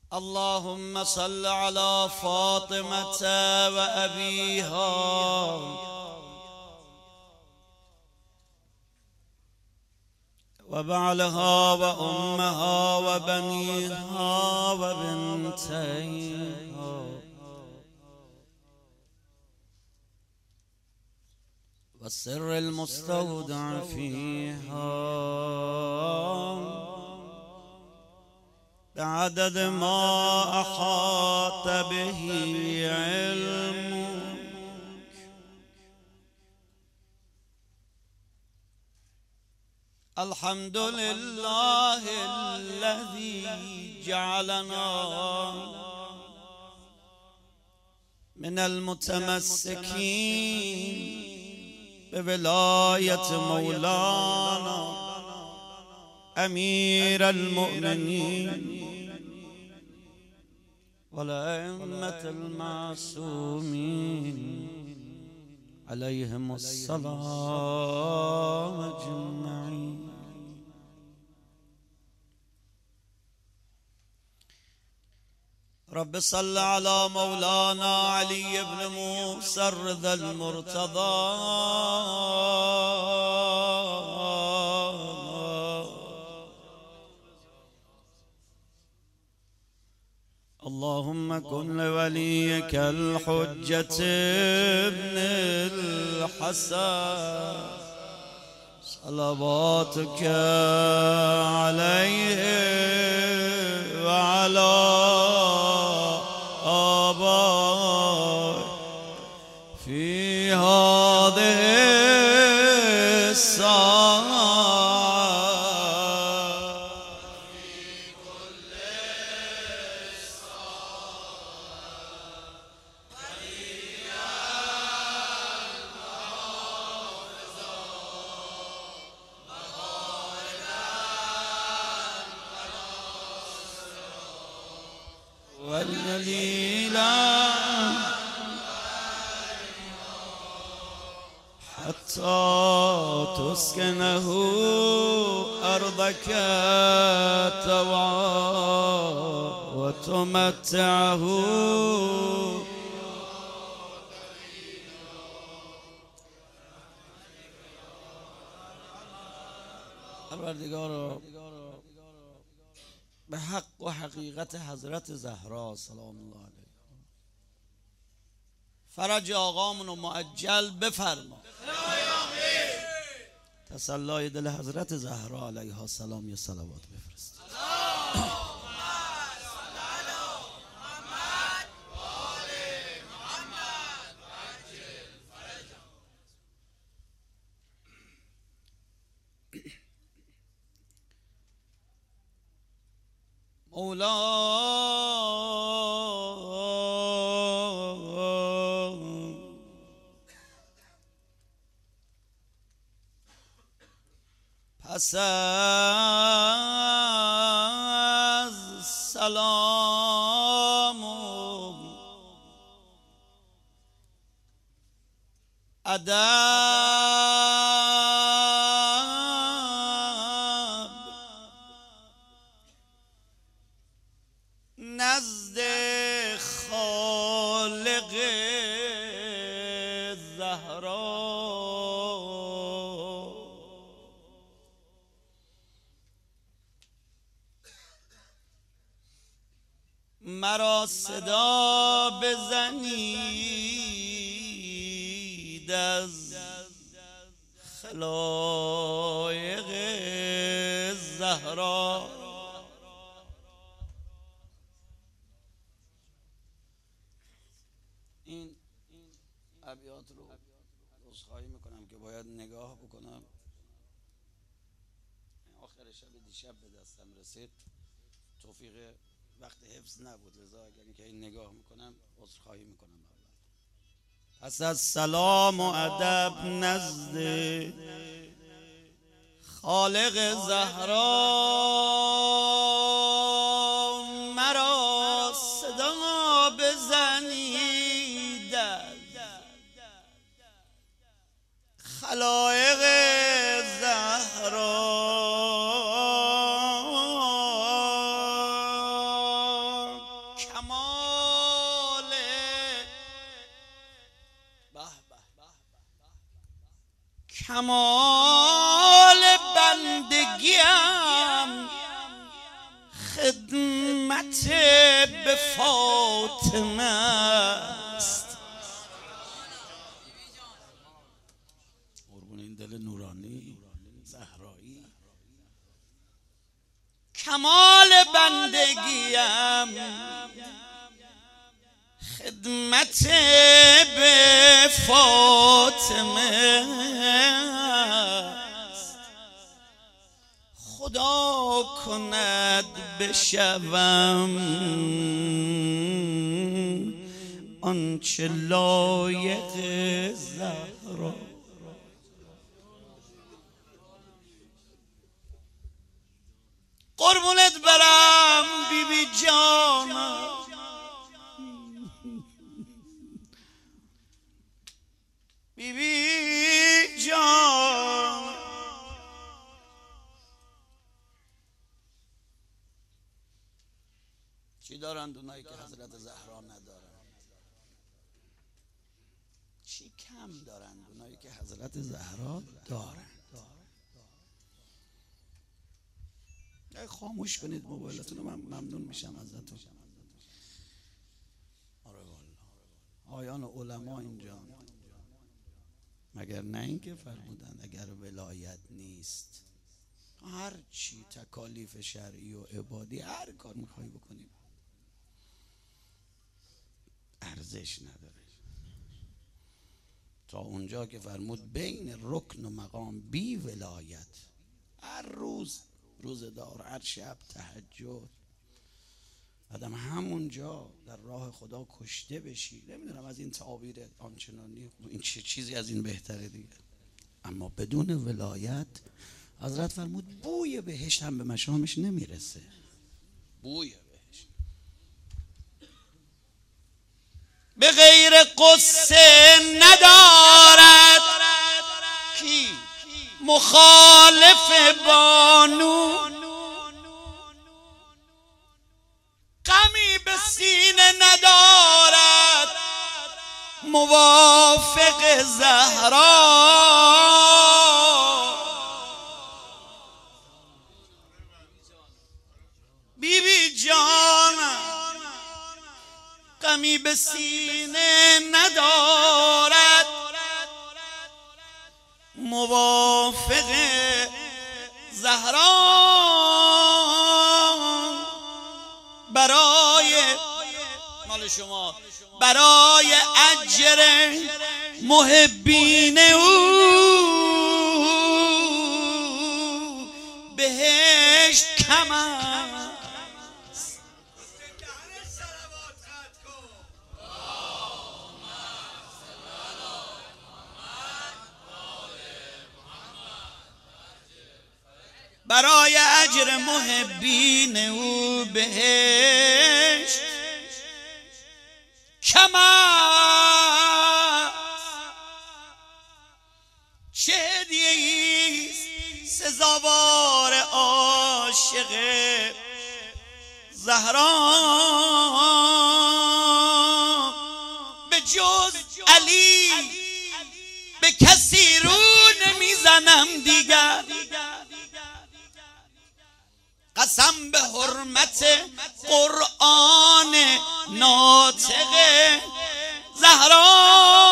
اللهم صل على فاطمة وأبيها وبعلها وأمها وبنيها وبنتيها والسر المستودع فيها بعدد ما أحاط به علمك. الحمد لله الذي جعلنا من المتمسكين بولاية مولانا أمير المؤمنين والأئمة المعصومين عليهم السلام أجمعين. رب صل على مولانا علي بن موسى الرضا المرتضى اللهم كن لوليك الحجة ابن الحسن صلواتك عليه وعلى آبائه في هذه الساعة والليلة حتى تسكنه أرضك طوعا وتمتعه پروردگارا به حق و حقیقت حضرت زهرا سلام الله علیها فرج آقامون رو معجل بفرما. تسلای دل حضرت زهرا علیها سلام یا صلوات بفرست. مولا پس از سلام و ادب نزد خالق زهرا مرا صدا بزنید از خلایق زهرا. این ابیات رو عذرخواهی میکنم که باید نگاه بکنم، آخر شب دیشب به دستم رسید، توفیق وقت حفظ نبود، لذا اگر اینکه این نگاه میکنم عذرخواهی میکنم. پس از سلام و ادب نزد خالق زهرا مرا صدا بزنید از خلایق زهرا. کمال کمال بندگیم خدمت به فاطمه است. قربون این دل نورانی زهرایی. کمال بندگیم خدمت به فاطمه است. خدا کند بشوم آنچه لایق زهرا. قربونت برم بی بی جانم، بی بی جان. چی دارند اونایی که حضرت زهرا ندارن؟ چی کم دارند اونایی که حضرت زهرا دارن؟ خاموش کنید موبایلتون رو، من ممنون میشم ازتون. آره والله آیان علما اینجا، مگر نه اینکه فرمودن اگر ولایت نیست هر چی تکالیف شرعی و عبادی هر کار میخوای بکنیم ارزش نداره. تا اونجا که فرمود بین رکن و مقام بی ولایت، هر روز روزدار، هر شب تهجد، آدم همونجا در راه خدا کشته بشی. نمیدونم از این تعابیر آنچنانی این چه چیزی از این بهتره دیگه. اما بدون ولایت حضرت فرمود بوی بهشت هم به مشامش نمیرسه. بوی بهشت به غیر قصه ندارد کی مخالف بانو، غمی به سینه ندارد موافق زهرا. بی بی جان غمی به سینه ندارد موافق زهرا. برای مال شما، برای اجر محبین او بهشت کم است. برای اجر محبین او بهشت کم است. چه هدیه‌ای است سزاوار عاشق زهرا به جز علی به کسی رو نمیزنم دیگر. قسم به حرمت قرآن ناطق زهرا.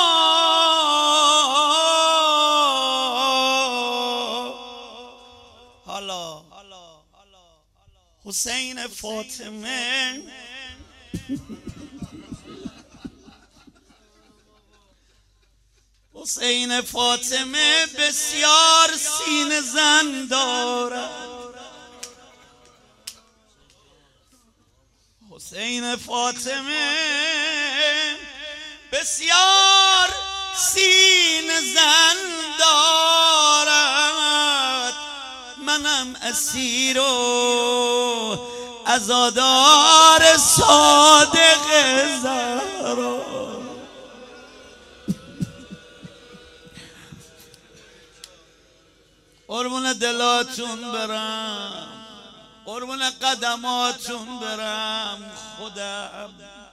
حالا حسین فاطمه حسین فاطمه بسیار سینه زن دارد. حسین فاطمه بسیار سینه زن دارد. منم اسیر و عزادار صادق زهرا. قربون دلاتون برم. قربون قدماتون برم خودم.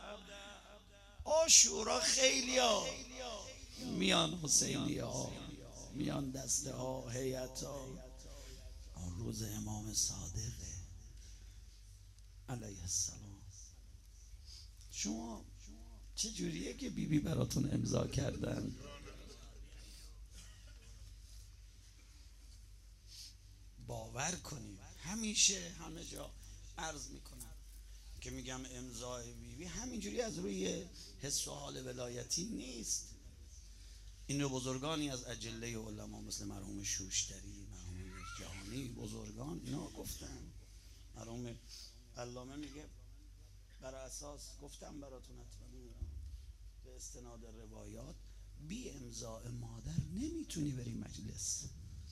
عاشورا خیلی ها میان، حسینی ها میان، دسته ها، هیئت ها. اون روز امام صادق علیه السلام شما چجوریه که بیبی براتون امضا کردن؟ باور کنید همیشه همه جا عرض میکنم که میگم امضای بیبی همینجوری از روی حس و حال ولایتی نیست. این رو بزرگانی از اجله علما مثل مرحوم شوشتری، مرحوم جهانی، بزرگان اینا گفتن. مرحوم علامه میگه بر اساس گفتم براتون حتما به استناد روایات بی امضاء مادر نمیتونی بری مجلس.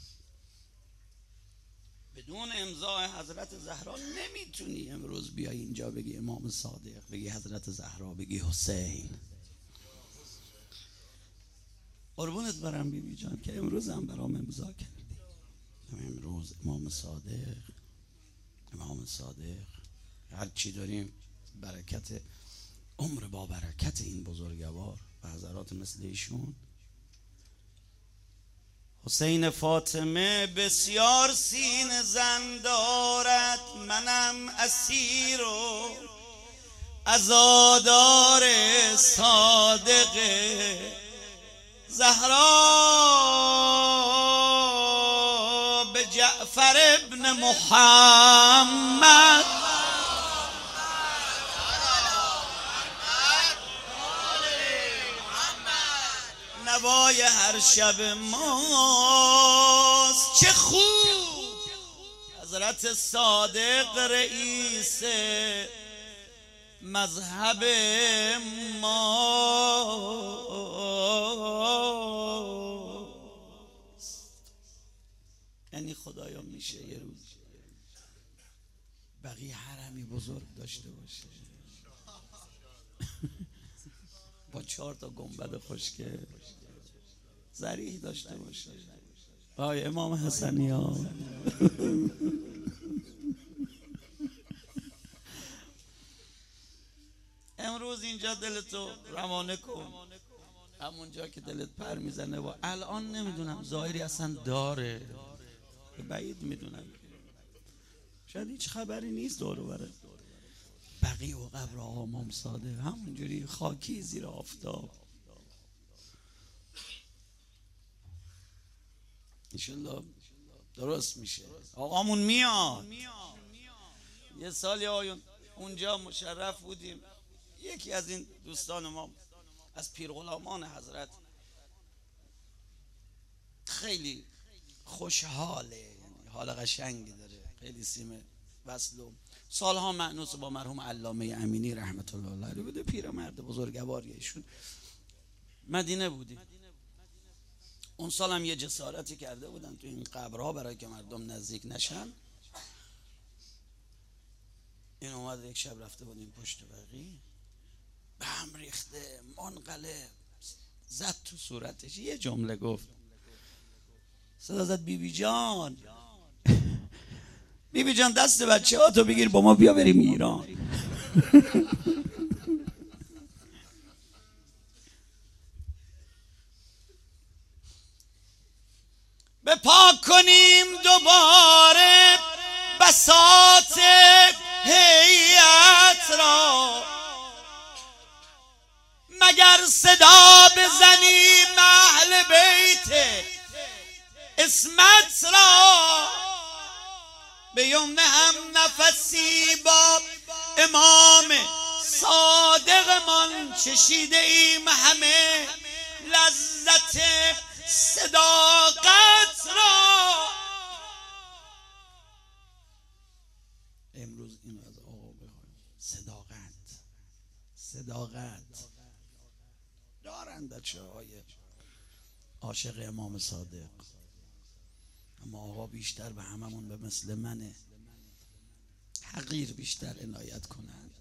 بدون امضاء حضرت زهرا نمیتونی امروز بیای اینجا بگی امام صادق، بگی حضرت زهرا، بگی حسین. قربونت برم بیبی جان که امروز هم برام امضا کردی. امروز امام صادق، امام صادق، هر چی داریم برکت عمر با برکت این بزرگوار و حضرات مثل ایشون. حسین فاطمه بسیار سینه زن دارد، منم اسیر و عزادار صادق زهرا به جعفر ابن محمد نوای هر شب ماست. چه خوب حضرت صادق رئیس مذهب ماست. یعنی خدایا میشه یه روز بقیه حرمی بزرگ داشته باشه با 4 تا گنبد خوشگل ذریح داشته باشه. آی امام حسنی ها امروز اینجا دلتو روانه کن، همونجا که دلت پر میزنه. و الان نمیدونم ظاهری اصلا داره، بعید میدونم، شاید هیچ خبری نیست دور و بره. بقیه و قبر آقا امام صادق همونجوری خاکی زیر آفتاب. انشالله درست میشه. آقامون میاد. یه سالی آقایون اونجا مشرف بودیم، یکی از این دوستان ما از پیرغلامان حضرت خیلی خوشحاله، یعنی حال قشنگی داره، خیلی سیم وصل و سالها مأنوس با مرحوم علامه امینی رحمت الله علیه بوده. پیرمرد بزرگواری ایشون. مدینه بودیم اون سال هم یه جسارتی کرده بودن تو این قبرها برای که مردم نزدیک نشن. این اومد یک شب رفته بودیم پشت بقی، به هم ریخته، منقلب، زد تو صورتش، یه جمله گفت، صدا زد بیبی جان بیبی جان دست بچه ها تو بگیر با ما بیا بریم ایران. به پاک کنیم دوباره بساط هیئت را، مگر صدا بزنیم اهل بیت اسمت را. به یمنه هم نفسی با امام صادقمان چشیده ایم همه لذت صداقت را. امروز اینو از آقا بخوایم، صداقت دارن بچه های عاشق امام صادق، اما آقا بیشتر به هممون به مثل منه حقیر بیشتر عنایت کنند.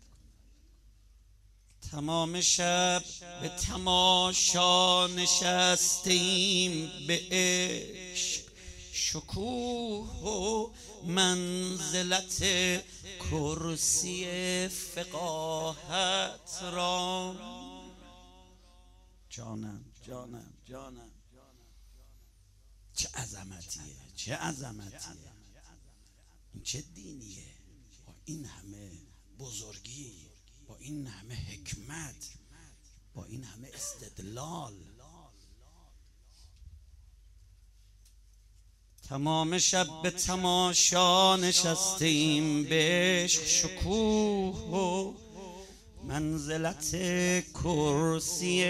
تمام شب به تماشا نشستیم به عشق شکوه و منزلت کرسی فقاهت را. جانم جانم جانم، چه عظمتیه، چه عظمتیه، این چه دینیه، با این همه بزرگی، با این همه حکمت، با این همه استدلال. تمام شب به تماشا نشستیم به عشق، شکوه و منزلت کرسی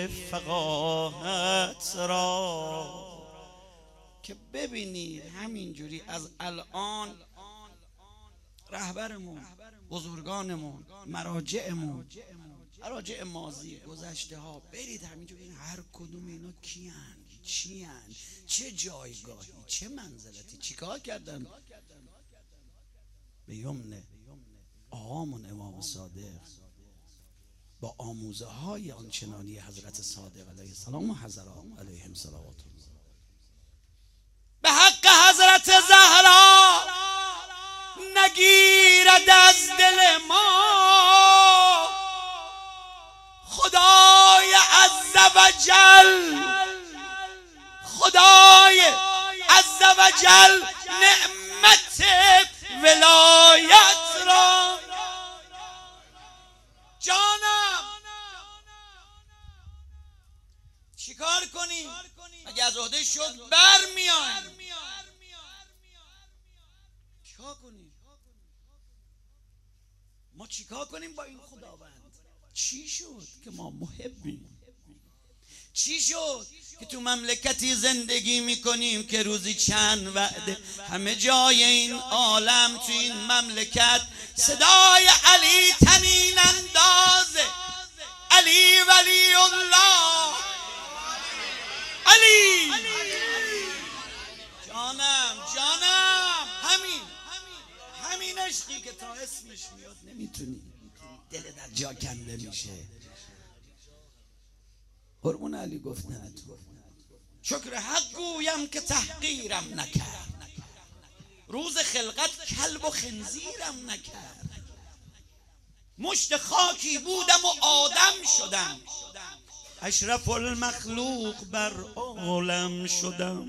فقاهت را. که ببینید همینجوری از الان رهبرمون، بزرگانمون، مراجعمون، مراجع ماضی گذشته ها، برید همینجوری هر کدوم اینا کیان، چیان، چه جایگاهی، چه منزلتی، چیکار کردن به یمن آقامون امام صادق با آموزه های آنچنانی حضرت صادق علیه السلام و حضرات علیهم صلوات الله. به حق حضرت زهرا نگیرد از دل ما خدای عز و جل، خدای عز و جل نعمت ولایت را. جانم چیکار کنیم اگه از عهده شد برمیایم؟ چیکار کنیم؟ ما چیکار کنیم با این خداوند؟ چی شد که ما محبیم؟ چی شد که تو مملکتی زندگی میکنیم که روزی چند وعده همه جای این عالم تو این مملکت صدای علی تنین اندازه، علی ولی الله، علی. جانم جانم، همین عشقی که تا اسمش میاد نمیتونی، دل در جا کنده میشه. قربون علی گفتن شکر حق گویم که تحقیرم نکرد، روز خلقت کلب و خنزیرم نکرد. مشت خاکی بودم و آدم شدم، اشرف المخلوق بر عالم شدم.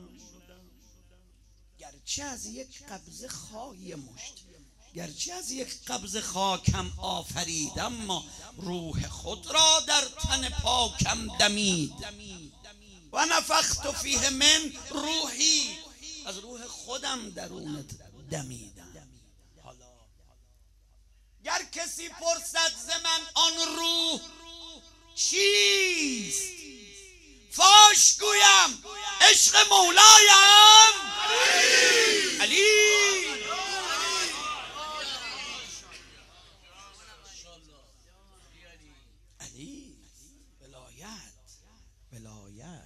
گرچه از یک قبضه خای مشت، گرچه از یک قبضه خاکم آفرید، اما روح خود را در تن پاکم دمید. و نفخت فیه من روحی، از روح خودم درونت دمیدم. حالا گر کسی پرسد ز من آن روح چیست، فاش گویم عشق مولایم علی. علی ولایت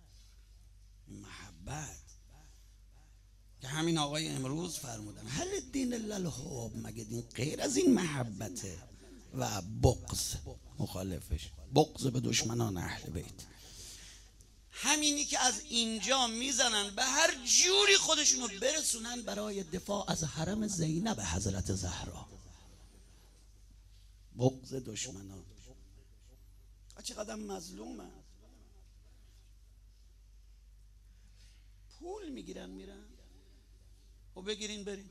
محبت که همین آقای امروز فرمودن هل دین الا الحب، مگه دین غیر از این محبته؟ و بغض مخالفش، بغض به دشمنان اهل بیت. همینی که از اینجا میزنن به هر جوری خودشونو برسونن برای دفاع از حرم زینب حضرت زهرا. بغض دشمنان. چقدر مظلومه. پول میگیرن میرن و بگیرین برین،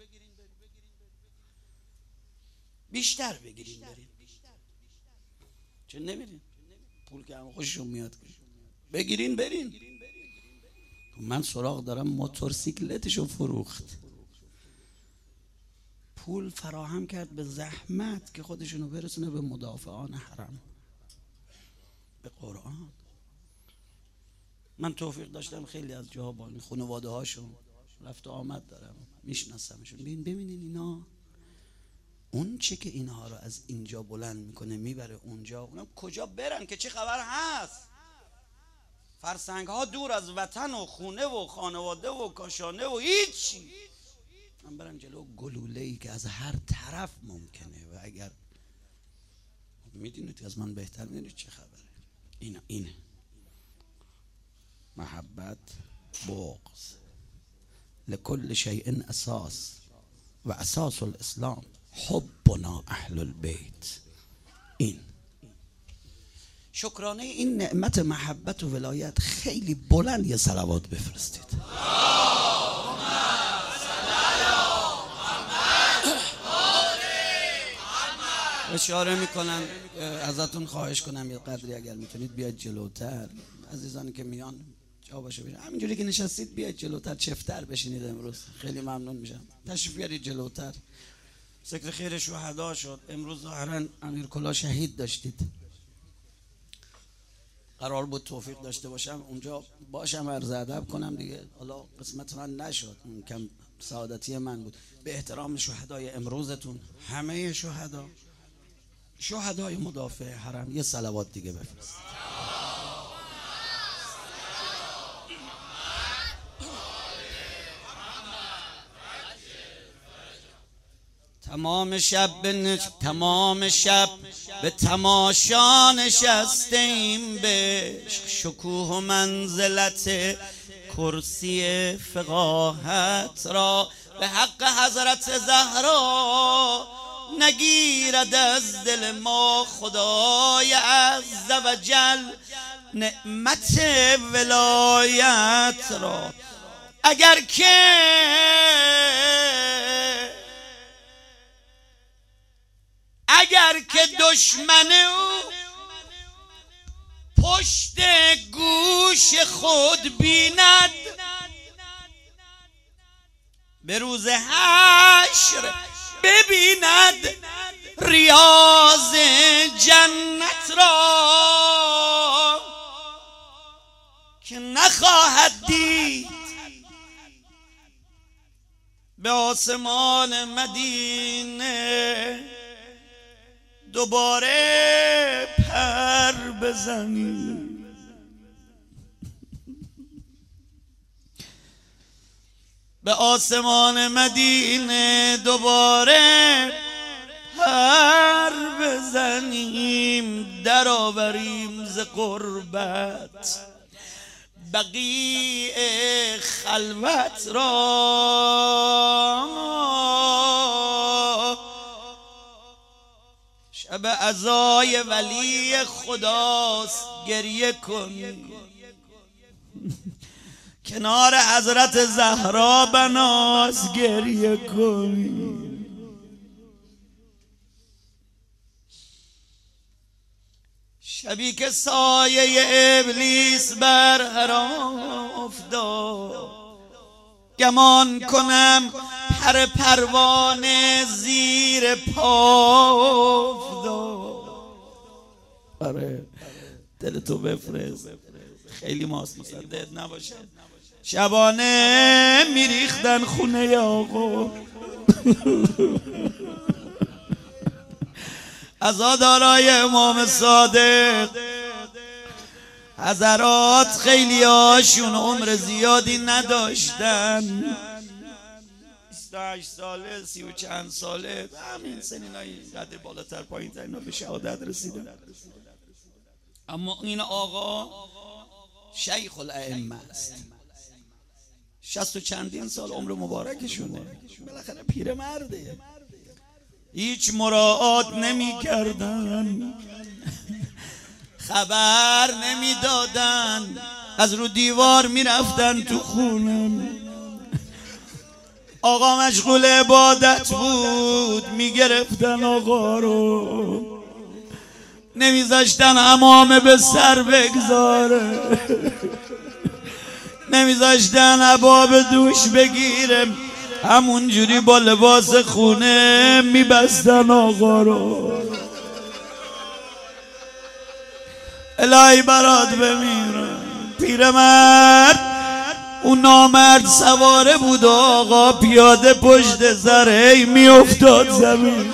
بیشتر بگیرین برین. چه نمیرین؟ پول که همه خوششون میاد، بگیرین برین. من سراغ دارم موتورسیکلتشو فروخت، پول فراهم کرد به زحمت که خودشونو برسونه به مدافعان حرم، به قرآن. من توفیق داشتم خیلی از جاها با این خانواده هاشون رفت و آمد دارم، میشناسمشون. ببینین اینا اون چه که اینها رو از اینجا بلند میکنه میبره اونجا، اونا کجا برن که چه خبر هست؟ فرسنگ ها دور از وطن و خونه و خانواده و کاشانه و هیچی، من برن جلو گلوله‌ای که از هر طرف ممکنه. و اگر میدونید از من بهتر میدونید چه خبره. اینه محبت، بغض. لكل شيء اساس و اساس الاسلام حبنا اهل البیت. این شکرانه این نعمت محبت و ولایت خیلی بلند یه صلوات بفرستید. اشاره میکنم ازتون خواهش کنم یه قدری اگر میتونید بیاید جلوتر. عزیزانی که میان جا باشه بشین، همینجوری که نشستید بیاید جلوتر، چفتر بشینید. امروز خیلی ممنون میشم تشریف بیارید جلوتر. ذکر خیر شهدا شد. امروز ظاهرا امیر کلا شهید داشتید. قرار بود توفیق داشته باشم اونجا باشم عرض ادب کنم دیگه، حالا قسمت من نشد، اون کم سعادتی من بود. به احترام شهدای امروزتون، همه شهدای مدافع حرم، یه صلوات دیگه بفرست. تمام شب به تماشا نشستیم، به شکوه و منزلت کرسی فقاهت را. به حق حضرت زهرا نگیرد از دل ما خدای عز و جل نعمت ولایت را. اگر که دشمن او پشت گوش خود بیند، به روز حشر ببیند ریاض جنت را، که نخواهد دید به آسمان مدینه دوباره پر بزنی. به آسمان مدینه دوباره پر بزنیم، در آوریم ز غربت بقیع خلوت را. شب عزای ولی خداست گریه کن، کنار حضرت زهرا بناس گریه کن. شبی که سایه ابلیس بر حرام افتاد، گمان کنم پر پروانه زیر پا افتاد. آره دلتو بفرست، خیلی ماست مصدق نباشه. شبانه میریختن خونه آقا، عزادارای امام صادق. حضرات خیلی هاشون عمر زیادی نداشتن، 28 ساله، 30 و چند ساله، همین سنینای قدر بالاتر پایین تر اینا به شهادت رسیدن. اما این آقا شیخ الائمه است، 60 و چندین سال عمر مبارکشونه، بالاخره پیرمرده. هیچ مراعات نمی کردن، خبر نمی دادن، از رو دیوار می رفتن تو خونم. آقا مشغول عبادت بود، می گرفتن آقا رو، نمی زاشتن حمامه به سر بگذاره، نمی زاشتن عباب دوش بگیره، همون جوری با لباس خونه می بستن آقا رو. الهی برات بمیرم. پیرمرد اون نامرد سواره بود و آقا پیاده پشت سر هی می افتاد زمین،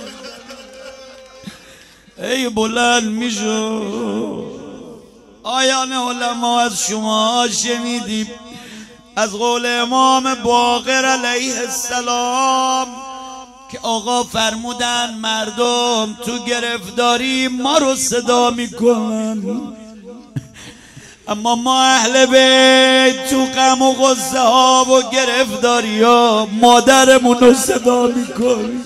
ای بلند می شد. آیان علما از شما شنیدیم از قول امام باقر علیه السلام که آقا فرمودن مردم تو گرفتاری ما رو صدا میکنن، اما ما اهل بیت تو غم و غصه ها و گرفتاری ها مادرمون رو صدا میکنیم.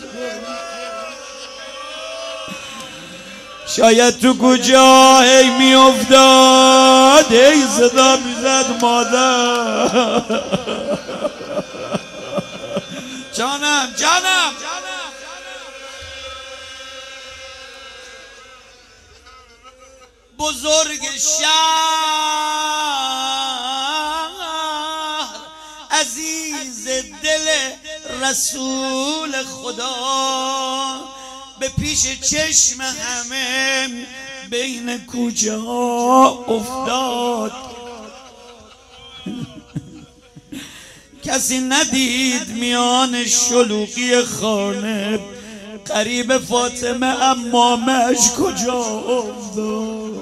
شاید تو کجا هی میافتاد هی صدا میزد مادر. جانم جانم بزرگ شهر عزیز دل رسول خدا به پیش چشم همه بین کوچه ها افتاد. کسی ندید میان شلوغی خانه قریب فاطمه عمامش کجا افتاد.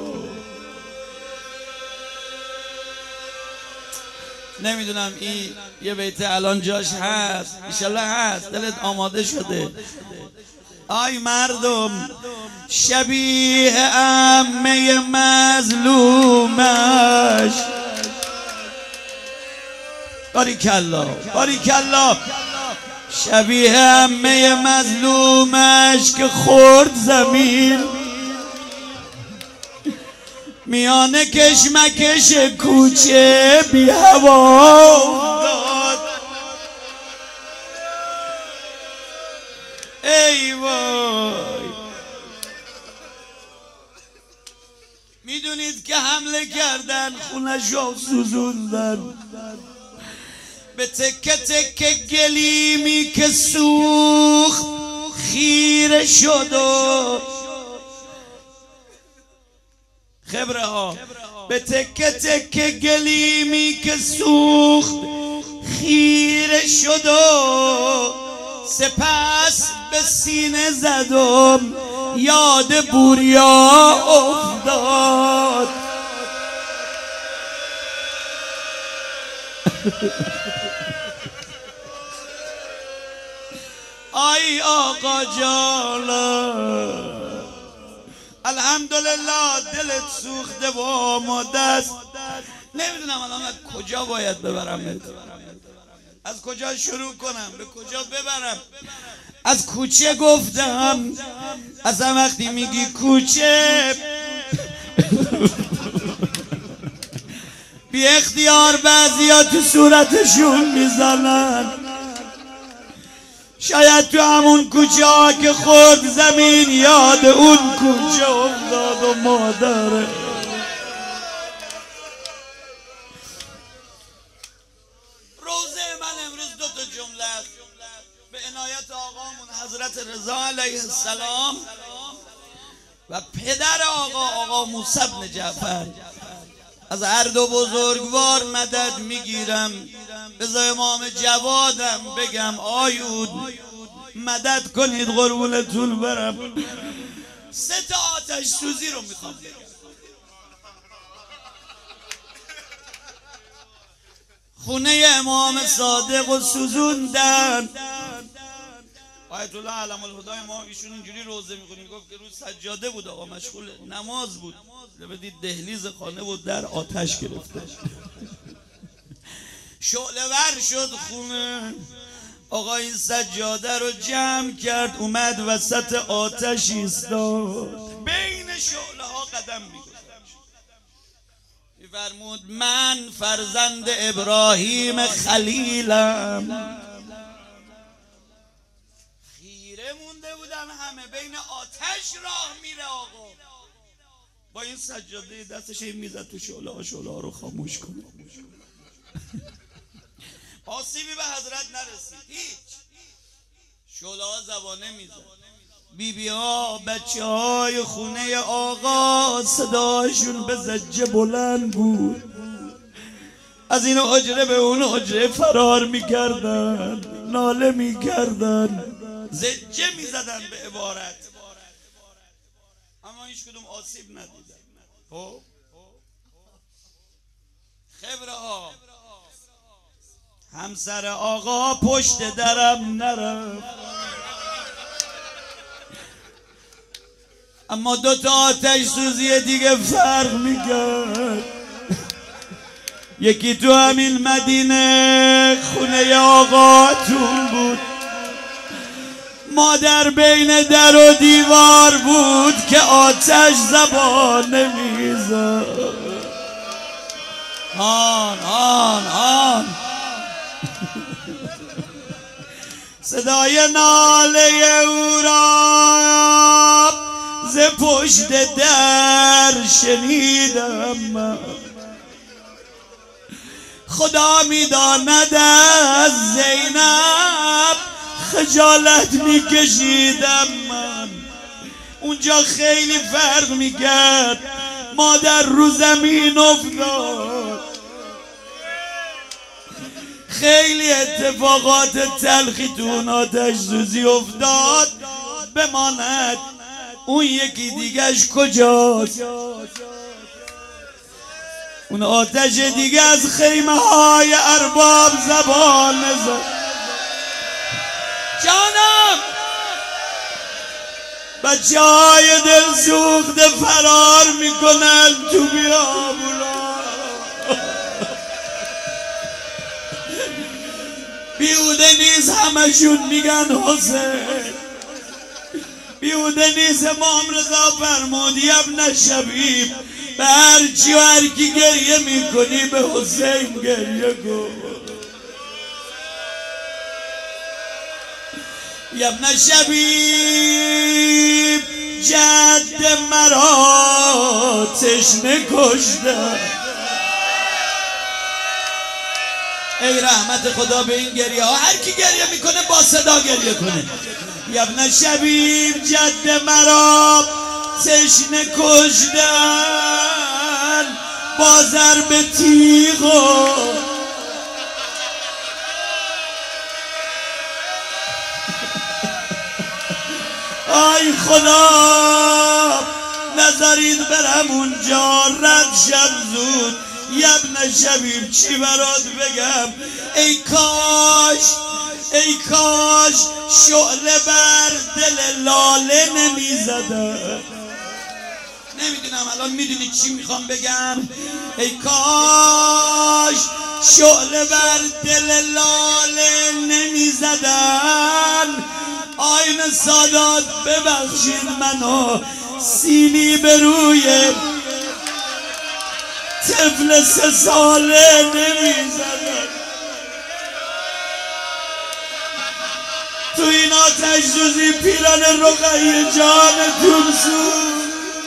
نمیدونم این یه بیت الان جاش هست، انشالله هست، دلت آماده شده. آی مردم شبیه عمه مظلومش، باریکلا باریکلا، شبیه عمه مظلومش که خورد زمین میان کشمکش کوچه بی هوا افتاد. ای وای، میدونید که حمله کردن خونشو سوزوندن، به تکه تکه گلیمی که سوخت خیره شد و خبره ها، به تکه تکه گلیمی که سوخت خیره شد و سپس به سینه زدم یاد بوریا افتاد. آی آقا جانا الحمدلله دلت سوخته و آماده است. نمیدونم الان از کجا باید ببرم، از کجا شروع کنم، به کجا ببرم. از کوچه گفتم، اصلا وقتی میگی کوچه بی اختیار بعضیا تو صورتشون میزنن. شاید تو همون کوچه ها که خورد زمین یاد اون کوچه افتاد و مادره. روزه من امروز دو تا جمله است به عنایت آقامون حضرت رضا علیه السلام و پدر آقا موسی بن جعفر. از هر دو بزرگوار مدد میگیرم. بذار امام جوادم بگم آیود مدد کنید قربونتون برم. 3 تا آتش سوزی رو میخوام بگم. خونه امام صادق رو سوزوندن. آیت الله علم الهدای ما ایشون اینجوری روزه میخونیم، گفت که روز سجاده بود آقا، مشغول نماز بود، بدید دهلیز خانه بود در آتش گرفته، شعله ور شد خونه. آقا این سجاده رو جمع کرد، اومد وسط آتش ایستاد، بین شعله ها قدم میگذاشت، میفرمود من فرزند ابراهیم خلیلم. خیره مونده بودن همه، بین آتش راه میره آقا، با این سجاده دستش میزد تو شعله ها، شعله ها رو خاموش کنه. آسیبی به حضرت نرسید، هیچ. شعله ها زبانه میزد. بیبی ها بچه های خونه آقا صداشون به زجه بلند بود، از این حجره به اون حجره فرار میکردن، ناله میکردن، زجه میزدن به عبارت، اما هیچ کدوم آسیب ندیدن. خب خبره ها همسر آقا پشت درم نرفت، اما 2 تا آتش سوزی دیگه فرق میکرد. یکی تو همین مدینه خونه آقاتون بود، مادر بین در و دیوار بود که آتش زبان نمیزد. آن صدای ناله او را ز پشت در شنیدم من. خدا میداند از زینب خجالت میکشیدم من. اونجا خیلی فرق میکرد، مادر رو زمین افتاد. خیلی اتفاقات تلخی تو اون آتش سوزی افتاد. بماند اون یکی دیگهش کجاست؟ اون آتش دیگه از خیمه های ارباب زبان نزد. جانم بچه های دل سوخته فرار میکنن تو بیابونا، بیهوده نیست همشون میگن حسین. بیهوده نیست امام رضا فرمود ابن شبیب به هرچی و هرکی گریه میکنی به حسین گریه کن. ابن شبیب جد مرا تشنه کشته. ای رحمت خدا به این گریه ها، هر کی گریه میکنه با صدا گریه کنه. ابن شبیب جد مرا تشنه کشتن با ضرب تیغ. آی خدا نذارید برم اونجا، رد شب زود. ابن شبیب چی برات بگم؟ ای کاش شعله بر دل لاله نمیزدن. نمیدونم الان میدونی چی میخوام بگم؟ ای کاش شعله بر دل لاله نمیزدن. آین سادات ببخشید منو، سیلی به روی طفل 3 ساله نمیزدن. تو این آتش سوزی پیران رقیه جان ترسون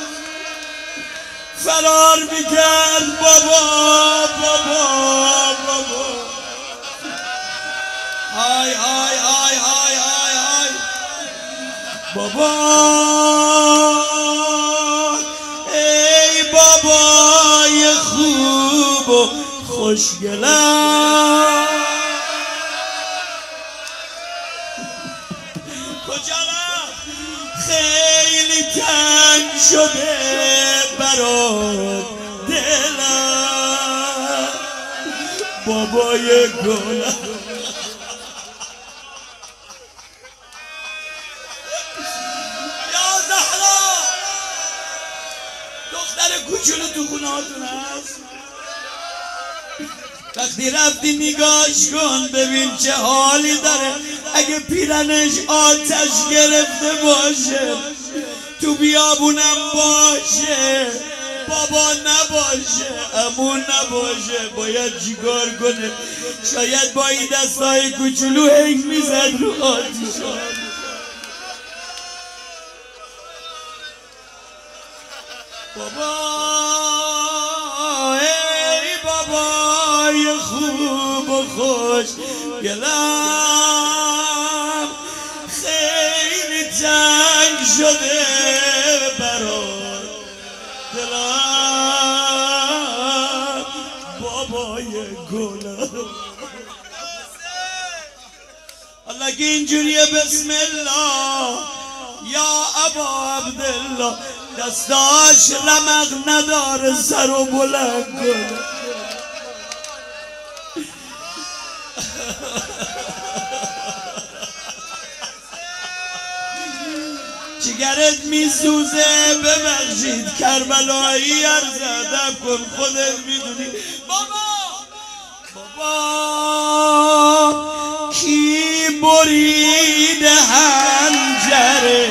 فرار میکرد. بابا آی بابا، ای بابای خوب و خوشگلم کجا رفت؟ خیلی تنگ شده برات دلم بابای گلم. کوچولو تو خونه هاتون هست؟ وقتی رفتی نگاش کن ببین چه حالی داره. اگه پیرنش آتش گرفته باشه، تو بیابونم باشه، بابا نباشه، عمو نباشه، باید چیکار کنه؟ شاید با این دستای کوچولو هنگ میزد رو آتیشا. بابا ای بابای خوب و خوشگلم، خیلی تنگ شده برات دلم بابای گلم. حالا که اینجوریه بسم الله یا ابا عبدالله، دستاش رمق نداره سر و بلند کنه. جگرت میسوزه ببخشید کربلایی عرض ادب کن خودت میدونی. بابا بابا کی برید حنجره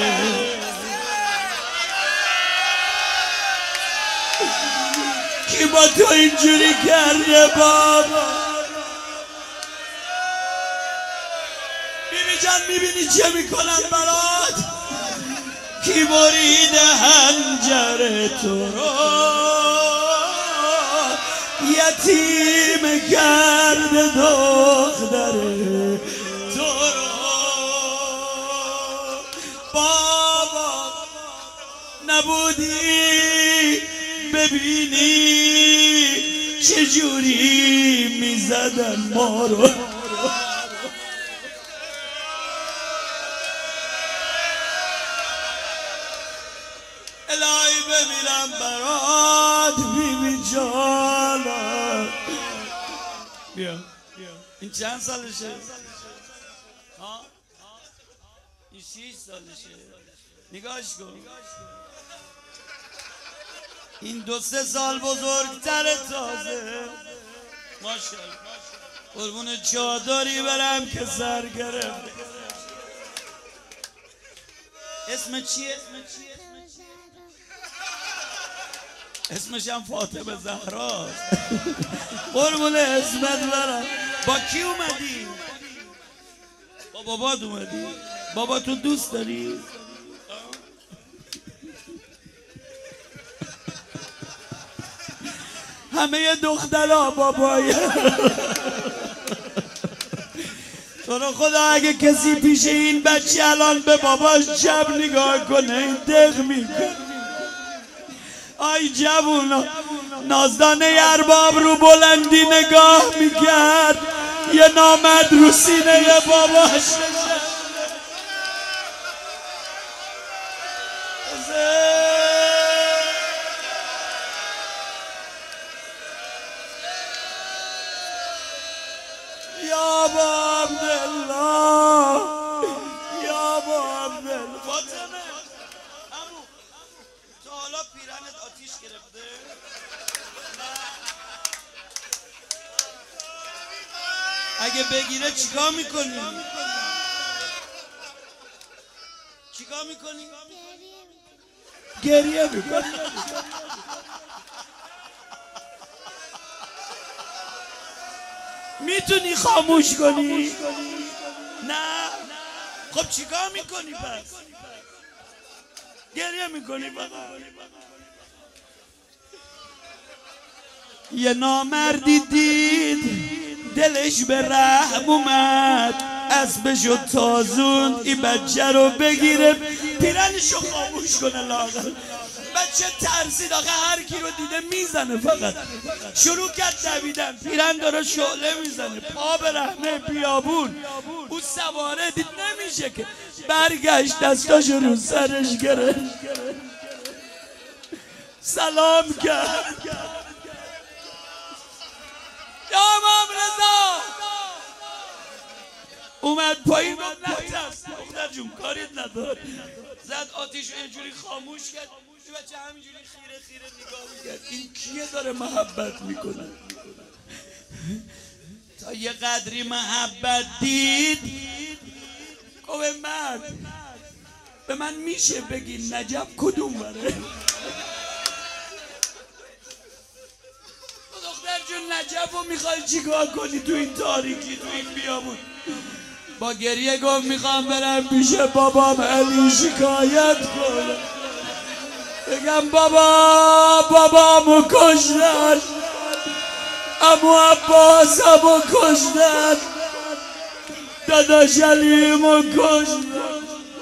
کی با تو اینجوری کرده بابا بیبی جان میبینی چه میکنن برات کی برید حنجره تو رو یتیم کرده دختره تو رو بابا نبودی ببینی چجوری میزدن ما رو الهی بمیرم برات بیبی جانا بیا این چند سالشه؟ ها؟ این 6 سالشه نگاش کن این 2-3 سال بزرگتره تازه ماشاءالله قربون چادری برم که سر گرفته اسم چیه؟ اسمش هم فاطمه زهراست قربون اسمت برم با کی اومدی؟ با بابات اومدی؟ بابا تو دوست داری؟ همه دخترها بابای تو رو خدا اگه کسی پیش این بچه الان به باباش جب نگاه کنه این دق میکنه آی جوونا نازدانه ارباب رو بلندی نگاه میکرد یه نامرد رو سینه باباش یا با عبدالله یا با عبدالله فاطمه امو تو حالا پیرنت آتیش گرفته؟ اگه بگیره چیکار میکنی؟ چیکار میکنی؟ گریه میکنی میتونی خاموش کنی؟ نه خب چیکار میکنی پس؟ گریه میکنی فقط یه نامردی دید دلش به رحم اومد اسبشو تازون این بچه رو بگیره پیرنشو خاموش کنه لاغر بچه ترسید آخه هر کی رو دیده میزنه فقط شروع کرد دویدن پیرن داره شعله میزنه پا به رحمه بیابون او سواره دید نمیشه که برگشت دستاشو رو سرش گرفت سلام کرد یا امام رضا اومد پایین گفت نترس دختر جون کاریت نداره زد آتیش اینجوری خاموش کرد بچه همینجوری خیره خیره نگاه میکرد این کیه داره محبت میکنه تا یه قدری محبت دید گفت مرد به من میشه بگی نجف کدوم بره دختر جون نجف رو میخوای چیکار کنی تو این تاریکی تو این بیابون با گریه گفت میخوام برم پیش بابام علی شکایت کنم بگم بابامو کشتن عمو عباسمو کشتن داداش علیمو کشتن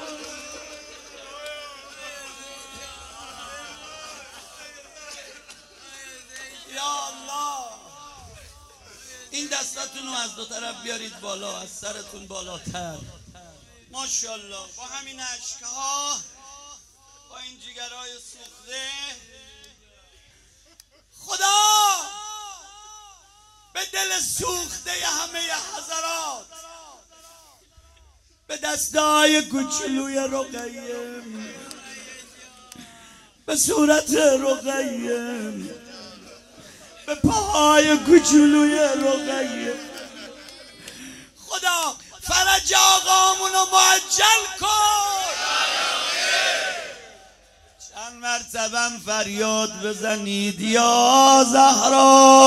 این دستاتون رو از دو طرف بیارید بالا از سرتون بالاتر ماشاءالله با همین اشکها با این جگرهای سوخته خدا به دل سوخته همه حضرات به دستای کوچولوی رقیه به صورت رقیه به پاهای کوچولوی رقیه. خدا فرج آقامونو معجل کن. چند مرتبم فریاد بزنید یا زهرا